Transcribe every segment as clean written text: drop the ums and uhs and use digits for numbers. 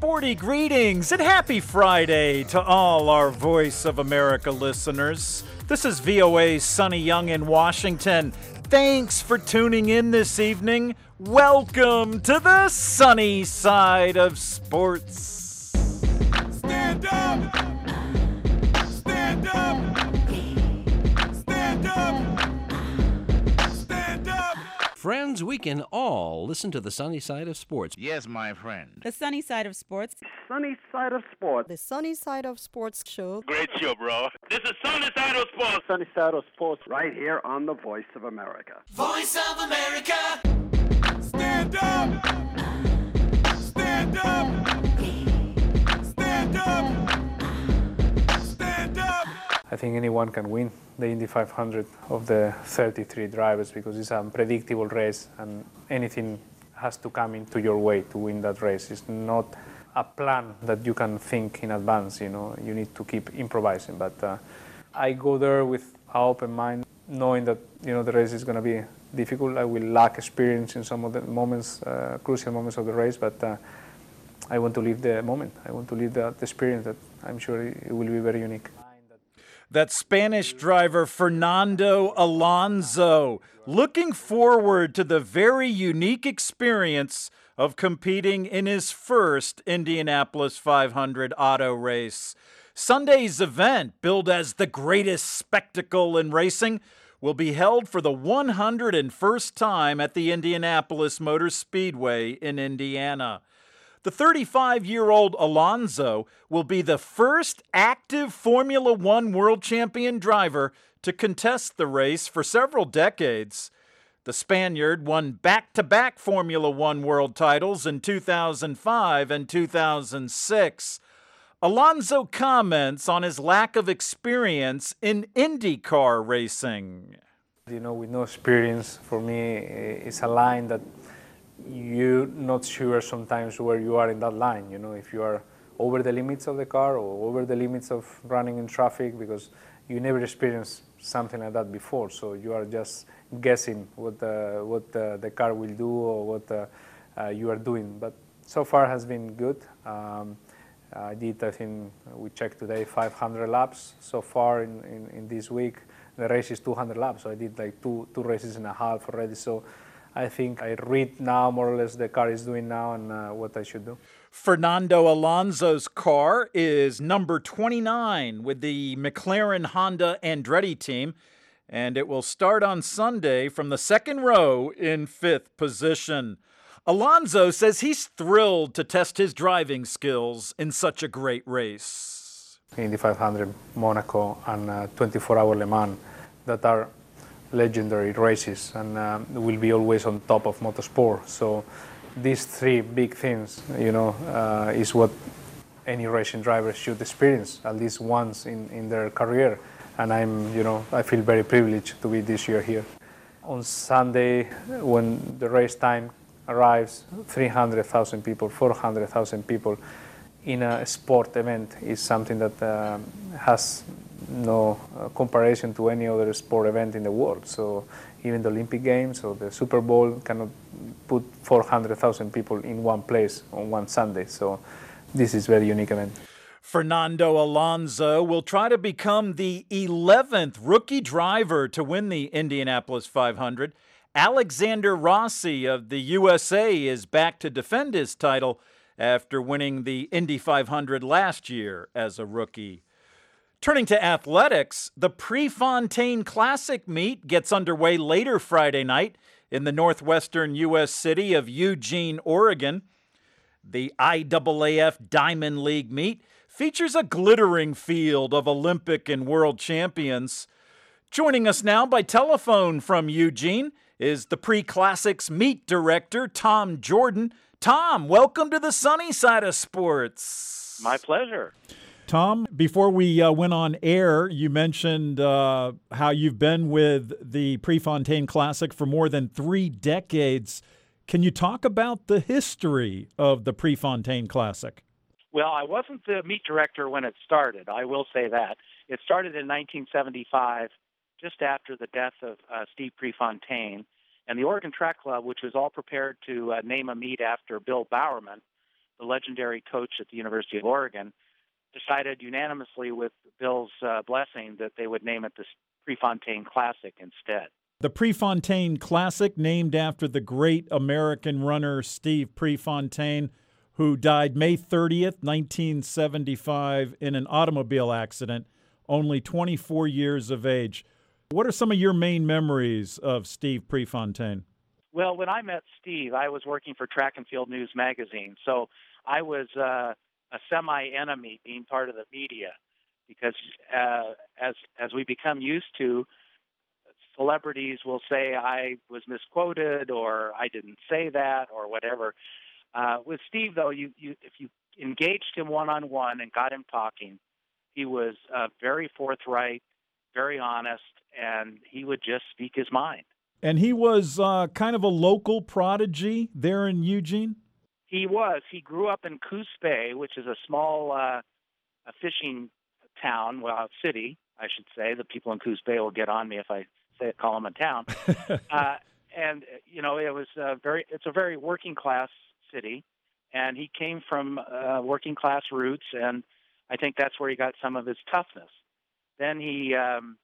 sporty greetings and happy Friday to all our Voice of America listeners. This is VOA's Sonny Young in Washington. Thanks for tuning in this evening. Welcome to the sunny side of sports. Stand up! Stand up! Stand up! Stand up! Friends, we can all listen to the sunny side of sports. Yes, my friend. The Sunny Side of Sports. Sunny Side of Sports. The Sunny Side of Sports show. Great show, bro. This is Sunny Side of Sports. Sunny Side of Sports right here on the Voice of America. Voice of America! Stand up! Stand up! Stand up! Stand up! I think anyone can win the Indy 500 of the 33 drivers because it's an unpredictable race and anything has to come into your way to win that race. It's not a plan that you can think in advance, you need to keep improvising. But I go there with an open mind, knowing that, the race is going to be difficult. I will lack experience in some of the moments, crucial moments of the race, but I want to live the moment. I want to live the experience that I'm sure it will be very unique. That Spanish driver Fernando Alonso, looking forward to the very unique experience of competing in his first Indianapolis 500 auto race. Sunday's event, billed as the greatest spectacle in racing, will be held for the 101st time at the Indianapolis Motor Speedway in Indiana. The 35-year-old Alonso will be the first active Formula One world champion driver to contest the race for several decades. The Spaniard won back-to-back Formula One world titles in 2005 and 2006. Alonso comments on his lack of experience in IndyCar racing. With no experience, for me, it's a line that you're not sure sometimes where you are in that line, if you are over the limits of the car or over the limits of running in traffic, because you never experienced something like that before. So you are just guessing what the car will do or what you are doing. But so far has been good. I think we checked today 500 laps so far in this week. The race is 200 laps, so I did like two races and a half already. So I think I read now more or less the car is doing now and what I should do. Fernando Alonso's car is number 29 with the McLaren Honda Andretti team, and it will start on Sunday from the second row in 5th position. Alonso says he's thrilled to test his driving skills in such a great race. Indy 500, Monaco, and 24-hour Le Mans that are legendary races and will be always on top of motorsport. So these three big things, is what any racing driver should experience at least once in their career. And I feel very privileged to be this year here. On Sunday, when the race time arrives, 300,000 people, 400,000 people in a sport event is something that has no comparison to any other sport event in the world. So even the Olympic Games or the Super Bowl cannot put 400,000 people in one place on one Sunday. So this is a very unique event. Fernando Alonso will try to become the 11th rookie driver to win the Indianapolis 500. Alexander Rossi of the USA is back to defend his title after winning the Indy 500 last year as a rookie. Turning to athletics, the Prefontaine Classic meet gets underway later Friday night in the northwestern U.S. city of Eugene, Oregon. The IAAF Diamond League meet features a glittering field of Olympic and world champions. Joining us now by telephone from Eugene is the Pre-Classics meet director, Tom Jordan. Tom, welcome to the sunny side of sports. My pleasure. Tom, before we went on air, you mentioned how you've been with the Prefontaine Classic for more than 3 decades. Can you talk about the history of the Prefontaine Classic? Well, I wasn't the meet director when it started. I will say that. It started in 1975, just after the death of Steve Prefontaine. And the Oregon Track Club, which was all prepared to name a meet after Bill Bowerman, the legendary coach at the University of Oregon, decided unanimously with Bill's blessing that they would name it the Prefontaine Classic instead. The Prefontaine Classic, named after the great American runner Steve Prefontaine, who died May 30th, 1975, in an automobile accident, only 24 years of age. What are some of your main memories of Steve Prefontaine? Well, when I met Steve, I was working for Track and Field News magazine, so I was a semi-enemy being part of the media because as we become used to, celebrities will say I was misquoted or I didn't say that or whatever. With Steve, though, if you engaged him one-on-one and got him talking, he was very forthright, very honest, and he would just speak his mind. And he was kind of a local prodigy there in Eugene? He was. He grew up in Coos Bay, which is a small a fishing town, well, city, I should say. The people in Coos Bay will get on me if I call them a town. And it's a very working class city, and he came from working class roots, and I think that's where he got some of his toughness. Then he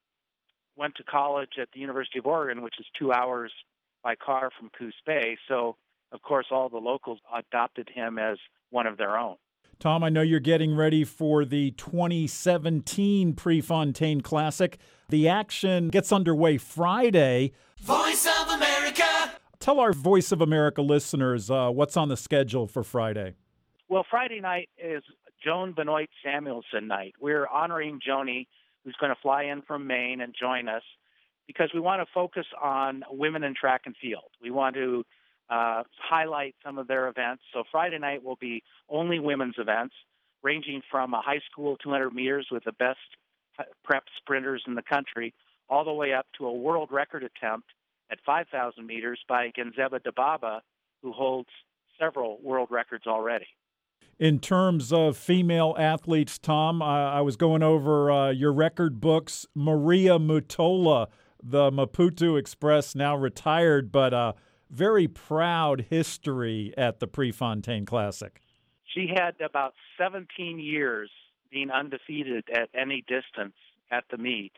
went to college at the University of Oregon, which is 2 hours by car from Coos Bay. So, of course, all the locals adopted him as one of their own. Tom, I know you're getting ready for the 2017 Prefontaine Classic. The action gets underway Friday. Voice of America. Tell our Voice of America listeners what's on the schedule for Friday. Well, Friday night is Joan Benoit Samuelson night. We're honoring Joni, who's going to fly in from Maine and join us, because we want to focus on women in track and field. We want to highlight some of their events. So Friday night will be only women's events, ranging from a high school 200 meters with the best prep sprinters in the country, all the way up to a world record attempt at 5,000 meters by Genzeba Dababa, who holds several world records already. In terms of female athletes, Tom, I was going over your record books. Maria Mutola, the Maputo Express, now retired, but very proud history at the Prefontaine Classic. She had about 17 years being undefeated at any distance at the meet,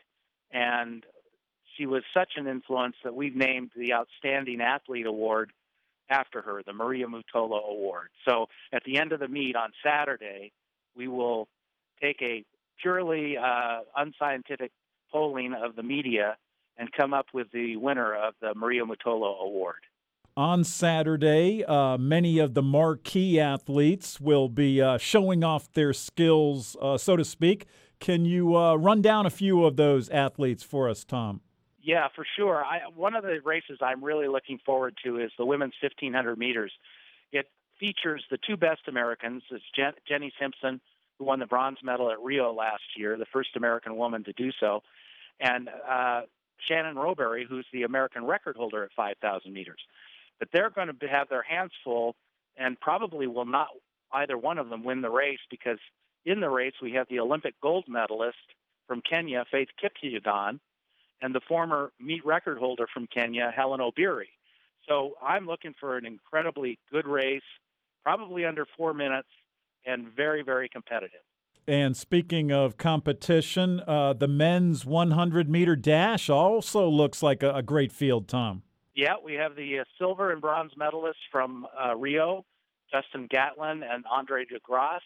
and she was such an influence that we've named the Outstanding Athlete Award after her, the Maria Mutola Award. So at the end of the meet on Saturday, we will take a purely unscientific polling of the media and come up with the winner of the Maria Mutola Award. On Saturday, many of the marquee athletes will be showing off their skills, so to speak. Can you run down a few of those athletes for us, Tom? Yeah, for sure. One of the races I'm really looking forward to is the women's 1,500 meters. It features the two best Americans. It's Jenny Simpson, who won the bronze medal at Rio last year, the first American woman to do so, and Shannon Roberry, who's the American record holder at 5,000 meters. But they're going to have their hands full and probably will not either one of them win the race, because in the race we have the Olympic gold medalist from Kenya, Faith Kipyegon, and the former meet record holder from Kenya, Helen Obiri. So I'm looking for an incredibly good race, probably under 4 minutes, and very, very competitive. And speaking of competition, the men's 100-meter dash also looks like a great field, Tom. Yeah, we have the silver and bronze medalists from Rio, Justin Gatlin and Andre de Grasse.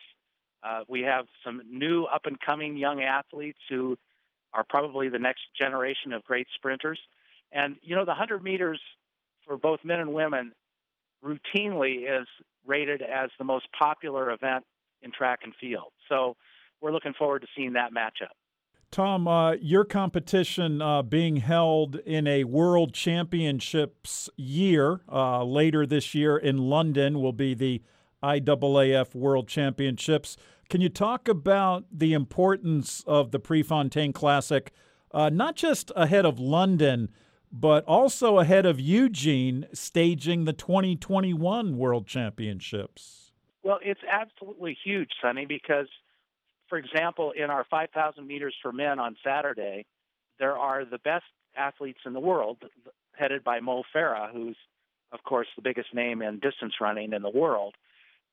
We have some new up-and-coming young athletes who are probably the next generation of great sprinters. And, the 100 meters for both men and women routinely is rated as the most popular event in track and field. So we're looking forward to seeing that matchup. Tom, your competition being held in a World Championships year later this year in London will be the IAAF World Championships. Can you talk about the importance of the Prefontaine Classic, not just ahead of London, but also ahead of Eugene staging the 2021 World Championships? Well, it's absolutely huge, Sonny, because, for example, in our 5,000 meters for men on Saturday, there are the best athletes in the world, headed by Mo Farah, who's, of course, the biggest name in distance running in the world.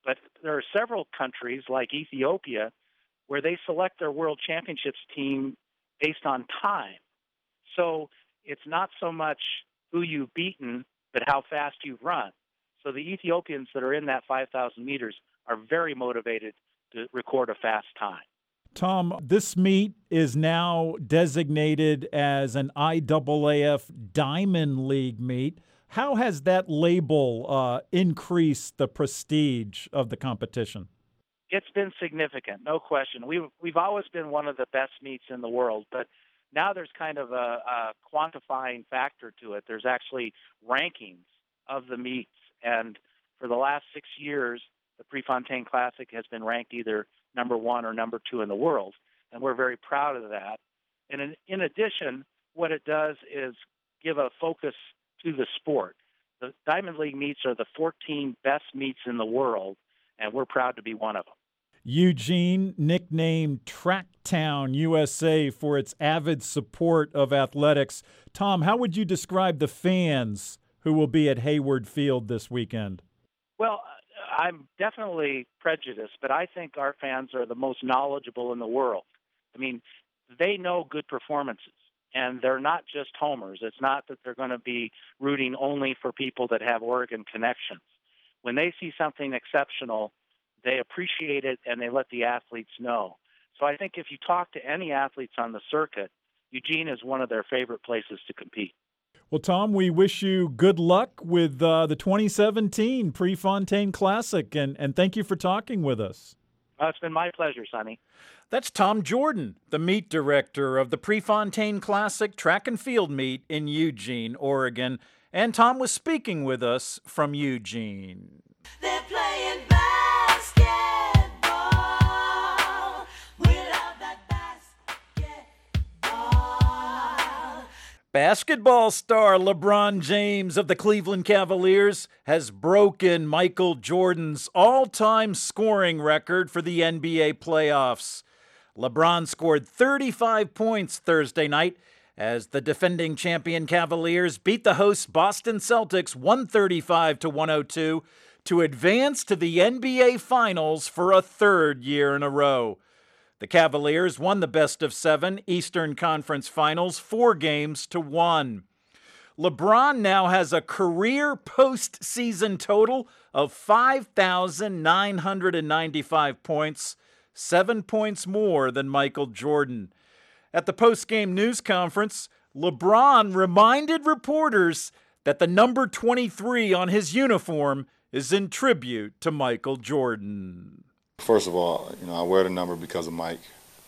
But there are several countries like Ethiopia where they select their World Championships team based on time. So it's not so much who you've beaten, but how fast you've run. So the Ethiopians that are in that 5,000 meters are very motivated to record a fast time. Tom, this meet is now designated as an IAAF Diamond League meet. How has that label increased the prestige of the competition? It's been significant, no question. We've always been one of the best meets in the world, but now there's kind of a quantifying factor to it. There's actually rankings of the meets, and for the last 6 years, the Prefontaine Classic has been ranked either number 1 or number 2 in the world, and we're very proud of that. And in addition, what it does is give a focus to the sport. The Diamond League meets are the 14 best meets in the world, and we're proud to be one of them. Eugene, nicknamed Tracktown USA for its avid support of athletics. Tom, how would you describe the fans who will be at Hayward Field this weekend? Well, I'm definitely prejudiced, but I think our fans are the most knowledgeable in the world. I mean, they know good performances, and they're not just homers. It's not that they're going to be rooting only for people that have Oregon connections. When they see something exceptional, they appreciate it, and they let the athletes know. So I think if you talk to any athletes on the circuit, Eugene is one of their favorite places to compete. Well, Tom, we wish you good luck with the 2017 Prefontaine Classic, and thank you for talking with us. It's been my pleasure, Sonny. That's Tom Jordan, the meet director of the Prefontaine Classic track and field meet in Eugene, Oregon. And Tom was speaking with us from Eugene. They're playing basketball. We love that basketball. Basketball star LeBron James of the Cleveland Cavaliers has broken Michael Jordan's all-time scoring record for the NBA playoffs. LeBron scored 35 points Thursday night as the defending champion Cavaliers beat the hosts Boston Celtics 135-102 to advance to the NBA Finals for a third year in a row. The Cavaliers won the best-of-7 Eastern Conference Finals 4-1. LeBron now has a career postseason total of 5,995 points, 7 points more than Michael Jordan. At the post-game news conference, LeBron reminded reporters that the number 23 on his uniform is in tribute to Michael Jordan. First of all, I wear the number because of Mike.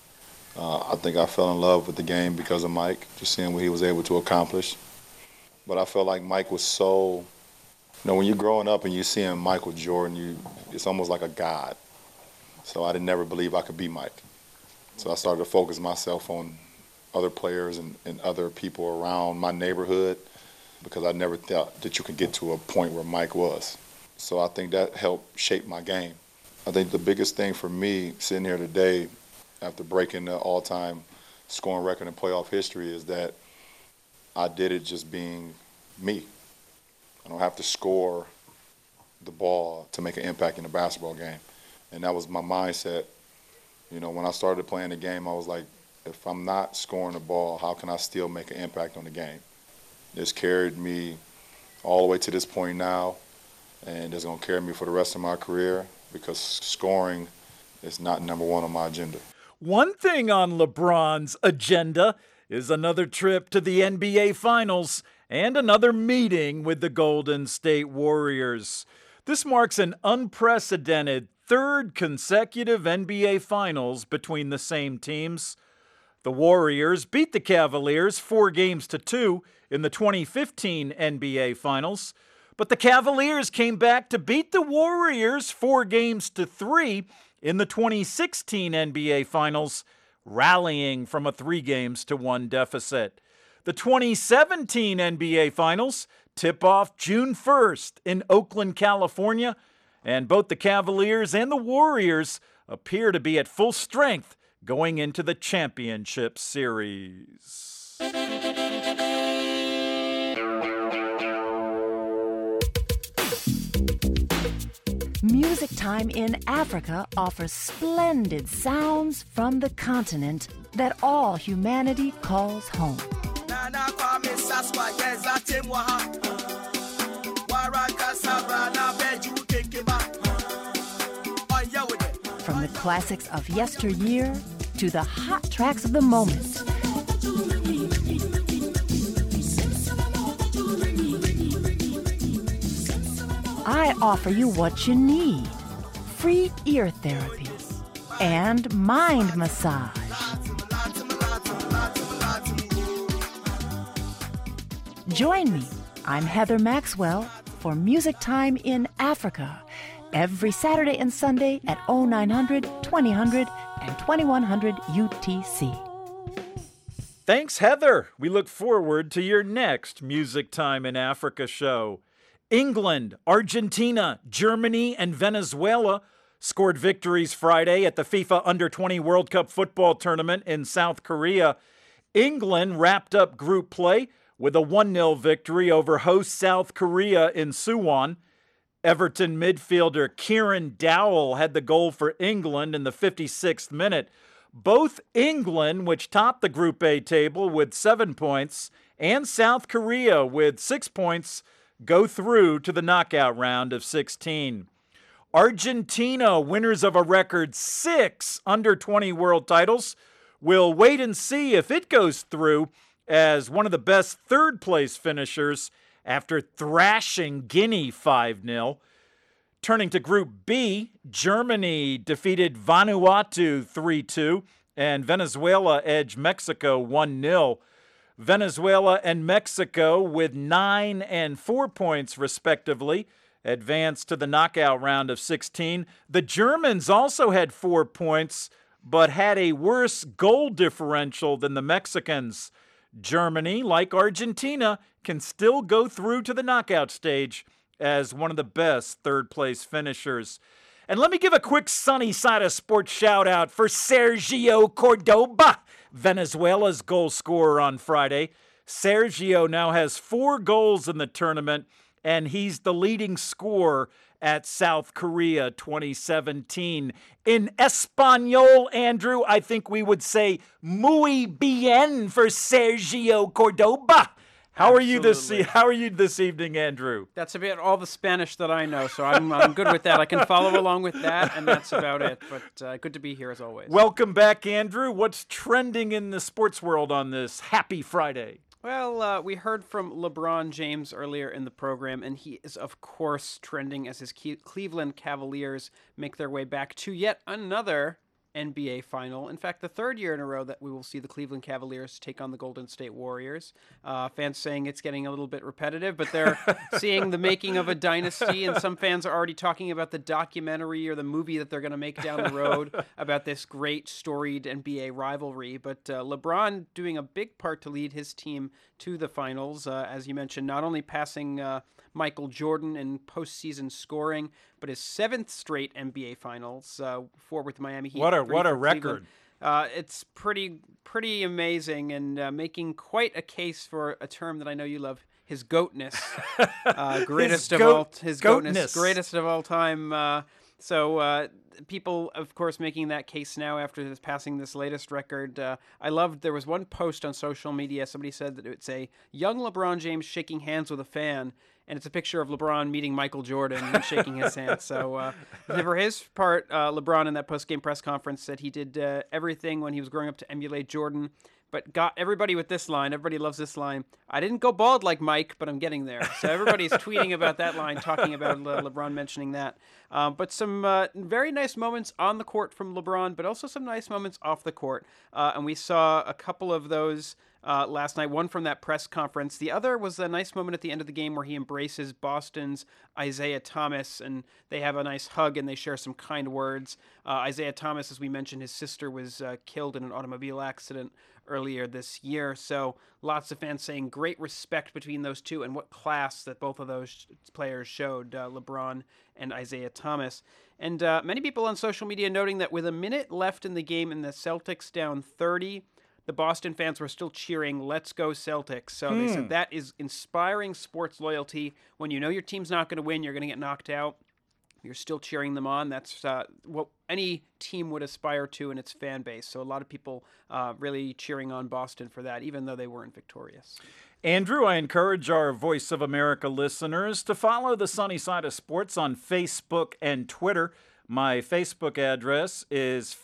I think I fell in love with the game because of Mike, just seeing what he was able to accomplish. But I felt like Mike was so, when you're growing up and you're seeing Michael Jordan, it's almost like a god. So I didn't never believe I could be Mike. So I started to focus myself on other players and other people around my neighborhood because I never thought that you could get to a point where Mike was. So I think that helped shape my game. I think the biggest thing for me sitting here today after breaking the all-time scoring record in playoff history is that I did it just being me. I don't have to score the ball to make an impact in a basketball game. And that was my mindset. When I started playing the game, I was like, if I'm not scoring the ball, how can I still make an impact on the game? It's carried me all the way to this point now, and it's going to carry me for the rest of my career because scoring is not number one on my agenda. One thing on LeBron's agenda is another trip to the NBA Finals and another meeting with the Golden State Warriors. This marks an unprecedented third consecutive NBA Finals between the same teams. The Warriors beat the Cavaliers 4-2 in the 2015 NBA Finals, but the Cavaliers came back to beat the Warriors 4-3 in the 2016 NBA Finals, rallying from a 3-1 deficit. The 2017 NBA Finals tip off June 1st in Oakland, California, and both the Cavaliers and the Warriors appear to be at full strength going into the championship series. Music Music Time in Africa offers splendid sounds from the continent that all humanity calls home. From the classics of yesteryear to the hot tracks of the moment. I offer you what you need: free ear therapy and mind massage. Join me. I'm Heather Maxwell for Music Time in Africa every Saturday and Sunday at 0900, 2000, and 2100 UTC. Thanks, Heather. We look forward to your next Music Time in Africa show. England, Argentina, Germany, and Venezuela scored victories Friday at the FIFA Under-20 World Cup football tournament in South Korea. England wrapped up group play with a 1-0 victory over host South Korea in Suwon. Everton midfielder Kieran Dowell had the goal for England in the 56th minute. Both England, which topped the Group A table with 7 points, and South Korea with 6 points, go through to the knockout round of 16. Argentina, winners of a record 6 Under-20 world titles, will wait and see if it goes through as one of the best third-place finishers after thrashing Guinea 5-0. Turning to Group B, Germany defeated Vanuatu 3-2, and Venezuela edged Mexico 1-0. Venezuela and Mexico, with 9 and 4 points respectively, advanced to the knockout round of 16. The Germans also had 4 points, but had a worse goal differential than the Mexicans. Germany, like Argentina, can still go through to the knockout stage as one of the best third-place finishers. And let me give a quick sunny side of sports shout-out for Sergio Cordoba, Venezuela's goal scorer on Friday. Sergio now has 4 goals in the tournament, and he's the leading scorer at South Korea 2017. In Espanol, Andrew, I think we would say muy bien for Sergio Cordoba. How are you this evening, Andrew? That's about all the Spanish that I know, so I'm good with that. I can follow along with that, and that's about it. But good to be here as always. Welcome back, Andrew. What's trending in the sports world on this happy Friday? Well, we heard from LeBron James earlier in the program, and he is, of course, trending as his Cleveland Cavaliers make their way back to yet another NBA final. In fact, the 3rd year in a row that we will see the Cleveland Cavaliers take on the Golden State Warriors. Fans saying it's getting a little bit repetitive, but they're seeing the making of a dynasty, and some fans are already talking about the documentary or the movie that they're going to make down the road about this great storied NBA rivalry. But LeBron doing a big part to lead his team to the finals, as you mentioned, not only passing Michael Jordan in postseason scoring, but his 7th straight NBA Finals, 4 with Miami Heat. What a record! It's pretty amazing, and making quite a case for a term that I know you love: his goatness, greatest of all time. So people, of course, making that case now after passing this latest record. I loved, there was one post on social media. Somebody said that it would say, "Young LeBron James shaking hands with a fan," and it's a picture of LeBron meeting Michael Jordan and shaking his hand. So for his part, LeBron in that post-game press conference said he did everything when he was growing up to emulate Jordan, but got everybody with this line. Everybody loves this line. "I didn't go bald like Mike, but I'm getting there." So everybody's tweeting about that line, talking about LeBron mentioning that. But some very nice moments on the court from LeBron, but also some nice moments off the court. And we saw a couple of those last night, one from that press conference. The other was a nice moment at the end of the game where he embraces Boston's Isaiah Thomas, and they have a nice hug and they share some kind words. Isaiah Thomas, as we mentioned, his sister was killed in an automobile accident earlier this year. So lots of fans saying great respect between those two, and what class that both of those players showed, LeBron and Isaiah Thomas. And many people on social media noting that with a minute left in the game and the Celtics down 30, the Boston fans were still cheering, "Let's go Celtics." So they said that is inspiring sports loyalty. When you know your team's not going to win, you're going to get knocked out. You're still cheering them on. That's what any team would aspire to in its fan base. So a lot of people really cheering on Boston for that, even though they weren't victorious. Andrew, I encourage our Voice of America listeners to follow the Sunny Side of Sports on Facebook and Twitter. My Facebook address is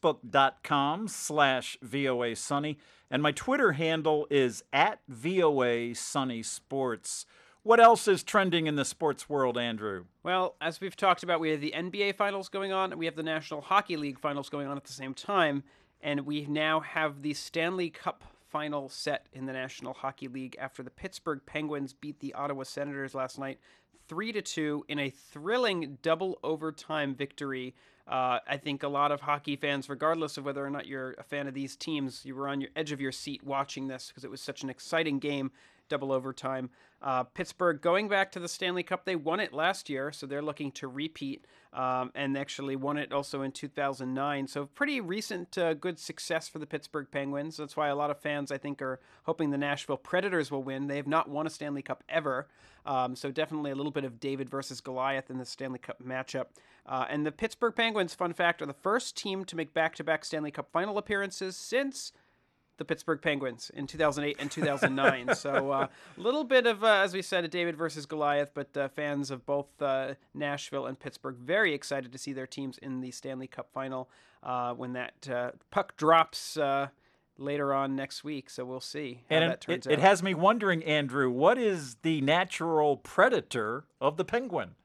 facebook.com/VOA Sunny, and my Twitter handle is @VOA Sunny Sports. What else is trending in the sports world, Andrew? Well, as we've talked about, we have the NBA Finals going on, and we have the National Hockey League Finals going on at the same time, and we now have the Stanley Cup final set in the National Hockey League after the Pittsburgh Penguins beat the Ottawa Senators last night 3-2 in a thrilling double overtime victory. I think a lot of hockey fans, regardless of whether or not you're a fan of these teams, you were on your edge of your seat watching this because it was such an exciting game, double overtime. Pittsburgh going back to the Stanley Cup. They won it last year, so they're looking to repeat, and actually won it also in 2009. So pretty recent good success for the Pittsburgh Penguins. That's why a lot of fans, I think, are hoping the Nashville Predators will win. They have not won a Stanley Cup ever, so definitely a little bit of David versus Goliath in the Stanley Cup matchup. And the Pittsburgh Penguins, fun fact, are the first team to make back-to-back Stanley Cup final appearances since the Pittsburgh Penguins in 2008 and 2009. So a little bit of, as we said, a David versus Goliath, but fans of both Nashville and Pittsburgh very excited to see their teams in the Stanley Cup final when that puck drops later on next week. So we'll see how that turns out. It has me wondering, Andrew, what is the natural predator of the penguin?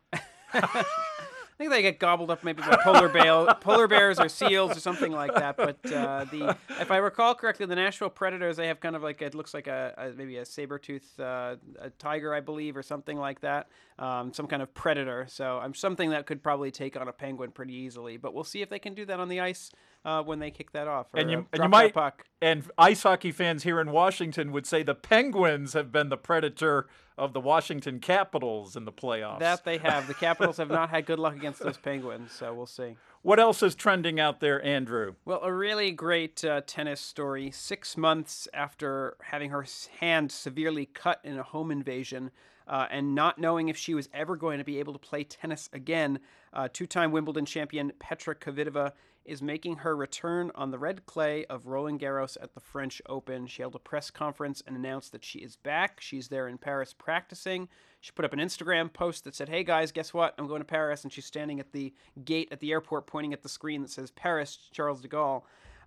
I think they get gobbled up maybe by polar bears or seals or something like that. But if I recall correctly, the Nashville Predators, they have kind of like, it looks like maybe a saber-tooth a tiger, I believe, or something like that. Some kind of predator. So something that could probably take on a penguin pretty easily. But we'll see if they can do that on the ice when they kick that off. And you might, and ice hockey fans here in Washington would say the Penguins have been the predator of the Washington Capitals in the playoffs. That they have. The Capitals have not had good luck against those Penguins, so we'll see. What else is trending out there, Andrew? Well, a really great tennis story. 6 months after having her hand severely cut in a home invasion and not knowing if she was ever going to be able to play tennis again, two-time Wimbledon champion Petra Kvitova is making her return on the red clay of Roland Garros at the French Open. She held a press conference and announced that she is back. She's there in Paris practicing. She put up an Instagram post that said, "Hey guys, guess what? I'm going to Paris." And she's standing at the gate at the airport pointing at the screen that says Paris, Charles de Gaulle.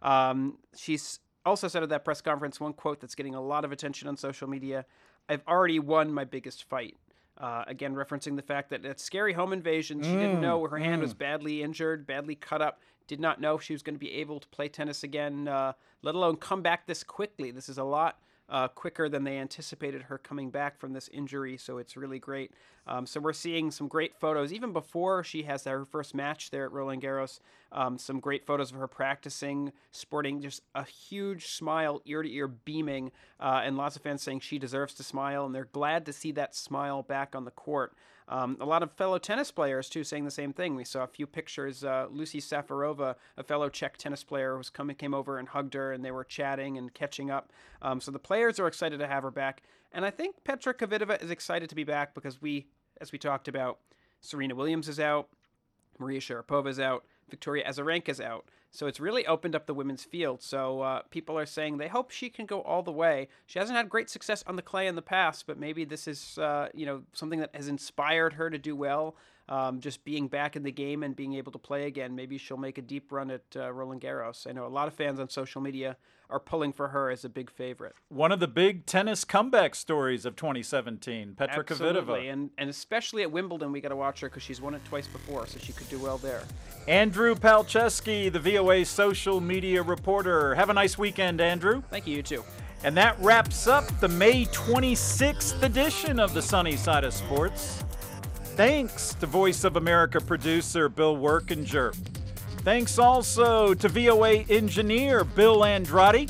She's also said at that press conference one quote that's getting a lot of attention on social media: "I've already won my biggest fight." Again, referencing the fact that that scary home invasion, she didn't know her hand was badly injured, badly cut up, did not know if she was going to be able to play tennis again, let alone come back this quickly. This is a lot quicker than they anticipated her coming back from this injury, so it's really great. So we're seeing some great photos, even before she has her first match there at Roland Garros, some great photos of her practicing, sporting just a huge smile, ear-to-ear beaming, and lots of fans saying she deserves to smile, and they're glad to see that smile back on the court. A lot of fellow tennis players, too, saying the same thing. We saw a few pictures. Lucy Safarova, a fellow Czech tennis player, came over and hugged her, and they were chatting and catching up. So the players are excited to have her back. And I think Petra Kvitova is excited to be back because as we talked about, Serena Williams is out, Maria Sharapova is out, Victoria Azarenka is out. So it's really opened up the women's field. So people are saying they hope she can go all the way. She hasn't had great success on the clay in the past, but maybe this is something that has inspired her to do well. Just being back in the game and being able to play again. Maybe she'll make a deep run at Roland Garros. I know a lot of fans on social media are pulling for her as a big favorite. One of the big tennis comeback stories of 2017, Petra Absolutely. Kvitova. And especially at Wimbledon, we got to watch her because she's won it twice before, so she could do well there. Andrew Palczewski, the VOA social media reporter. Have a nice weekend, Andrew. Thank you, you too. And that wraps up the May 26th edition of the Sunny Side of Sports. Thanks to Voice of America producer Bill Workinger. Thanks also to VOA engineer Bill Andrade.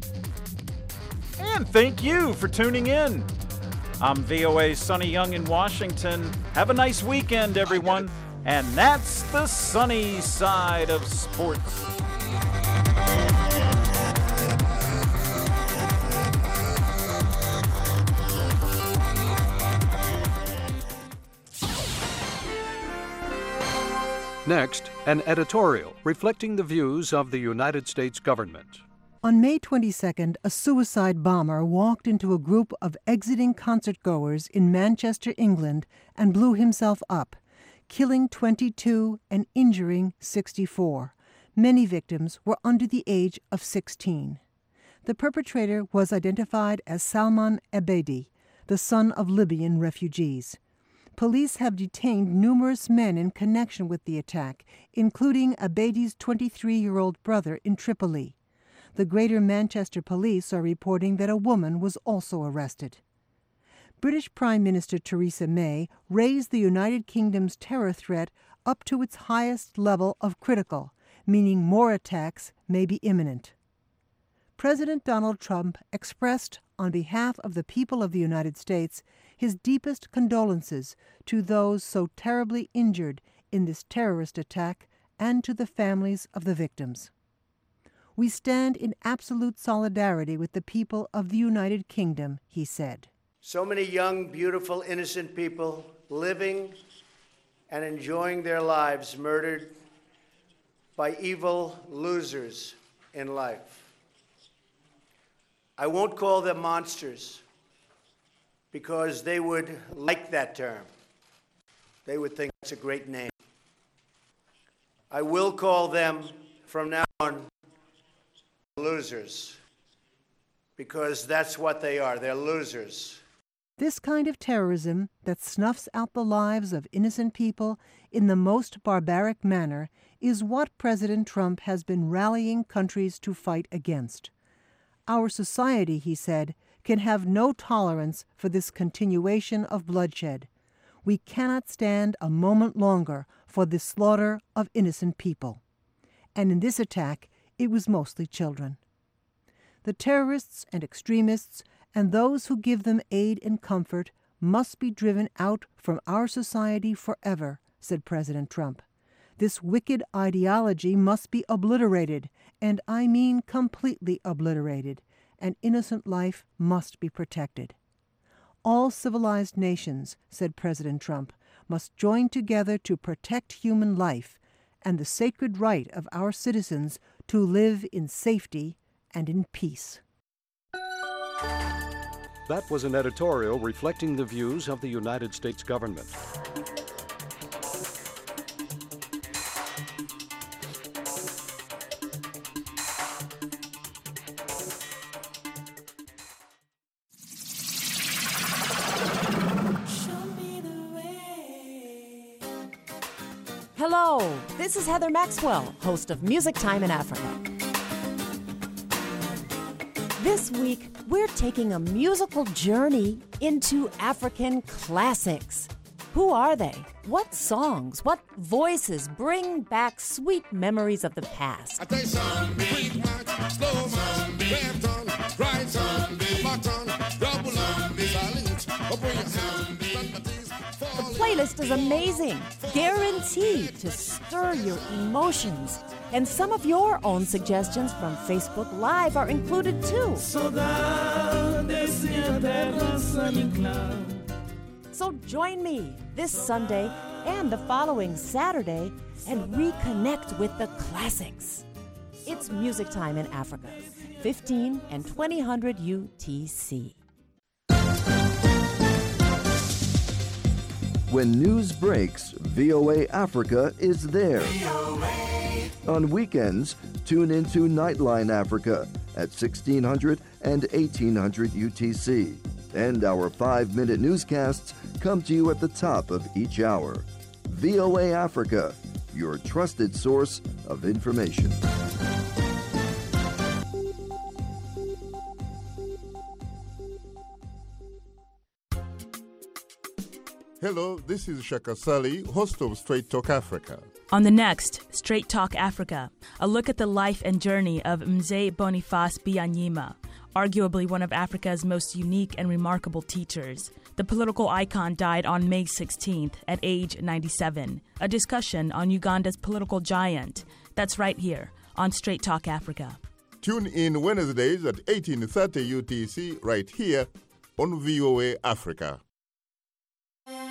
And thank you for tuning in. I'm VOA Sonny Young in Washington. Have a nice weekend, everyone. And that's the Sunny Side of Sports. Next, an editorial reflecting the views of the United States government. On May 22nd, a suicide bomber walked into a group of exiting concertgoers in Manchester, England, and blew himself up, killing 22 and injuring 64. Many victims were under the age of 16. The perpetrator was identified as Salman Abedi, the son of Libyan refugees. Police have detained numerous men in connection with the attack, including Abedi's 23-year-old brother in Tripoli. The Greater Manchester Police are reporting that a woman was also arrested. British Prime Minister Theresa May raised the United Kingdom's terror threat up to its highest level of critical, meaning more attacks may be imminent. President Donald Trump expressed, on behalf of the people of the United States, his deepest condolences to those so terribly injured in this terrorist attack and to the families of the victims. We stand in absolute solidarity with the people of the United Kingdom, he said. So many young, beautiful, innocent people living and enjoying their lives murdered by evil losers in life. I won't call them monsters because they would like that term. They would think it's a great name. I will call them from now on losers, because that's what they are. They're losers. This kind of terrorism that snuffs out the lives of innocent people in the most barbaric manner is what President Trump has been rallying countries to fight against. Our society, he said, can have no tolerance for this continuation of bloodshed. We cannot stand a moment longer for the slaughter of innocent people. And in this attack, it was mostly children. The terrorists and extremists and those who give them aid and comfort must be driven out from our society forever, said President Trump. This wicked ideology must be obliterated, and I mean completely obliterated, and innocent life must be protected. All civilized nations, said President Trump, must join together to protect human life and the sacred right of our citizens to live in safety and in peace. That was an editorial reflecting the views of the United States government. Hello, this is Heather Maxwell, host of Music Time in Africa. This week, we're taking a musical journey into African classics. Who are they? What songs, what voices bring back sweet memories of the past? The playlist is amazing, guaranteed to stir your emotions. And some of your own suggestions from Facebook Live are included too. So join me this Sunday and the following Saturday and reconnect with the classics. It's Music Time in Africa, 15 and 2000 UTC. When news breaks, VOA Africa is there. On weekends, tune into Nightline Africa at 1600 and 1800 UTC. And our 5-minute newscasts come to you at the top of each hour. VOA Africa, your trusted source of information. Hello, this is Shaka Sali, host of Straight Talk Africa. On the next Straight Talk Africa, a look at the life and journey of Mzee Boniface Byanyima, arguably one of Africa's most unique and remarkable teachers. The political icon died on May 16th at age 97. A discussion on Uganda's political giant. That's right here on Straight Talk Africa. Tune in Wednesdays at 18:30 UTC right here on VOA Africa.